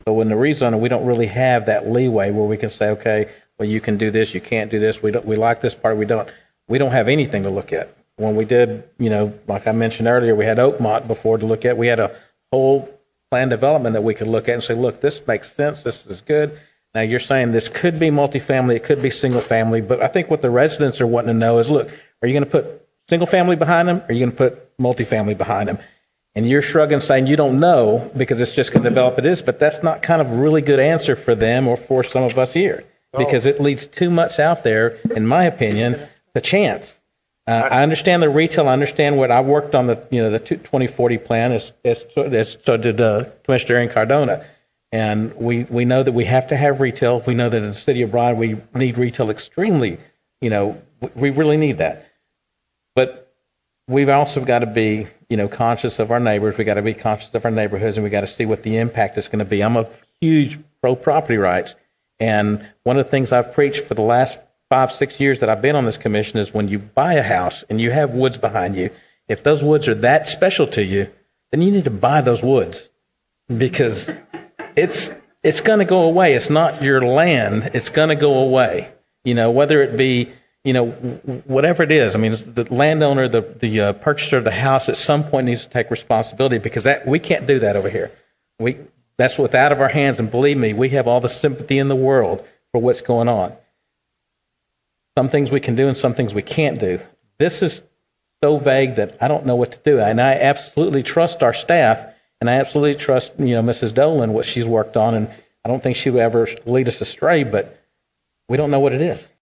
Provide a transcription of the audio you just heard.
So in the rezoning, we don't really have that leeway where we can say, okay, well, you can do this, you can't do this. We like this part, we don't. We don't have anything to look at. When we did, like I mentioned earlier, we had Oakmont before to look at. We had a whole plan development that we could look at and say, look, this makes sense, this is good. Now you're saying this could be multifamily, it could be single family, but I think what the residents are wanting to know is, look, are you going to put single family behind them, or are you going to put multifamily behind them? And you're shrugging, saying you don't know because it's just going to develop it is, but that's not kind of a really good answer for them or for some of us here, because it leaves too much out there, in my opinion, to chance. I understand the retail. I understand what I worked on the 2040 plan as so did Commissioner Aaron Cardona, and we know that we have to have retail. We know that in the city of Bryan we need retail extremely. We really need that, but we've also got to be conscious of our neighbors. We got to be conscious of our neighborhoods, and we got to see what the impact is going to be. I'm a huge pro property rights, and one of the things I've preached for the last 5-6 years that I've been on this commission is when you buy a house and you have woods behind you, if those woods are that special to you, then you need to buy those woods, because it's going to go away. It's not your land. It's going to go away. Whether it be, whatever it is. I mean, the landowner, the purchaser of the house at some point needs to take responsibility, because we can't do that over here. That's what's out of our hands. And believe me, we have all the sympathy in the world for what's going on. Some things we can do and some things we can't do. This is so vague that I don't know what to do. And I absolutely trust our staff, and I absolutely trust, Mrs. Dolan, what she's worked on. And I don't think she will ever lead us astray, but we don't know what it is.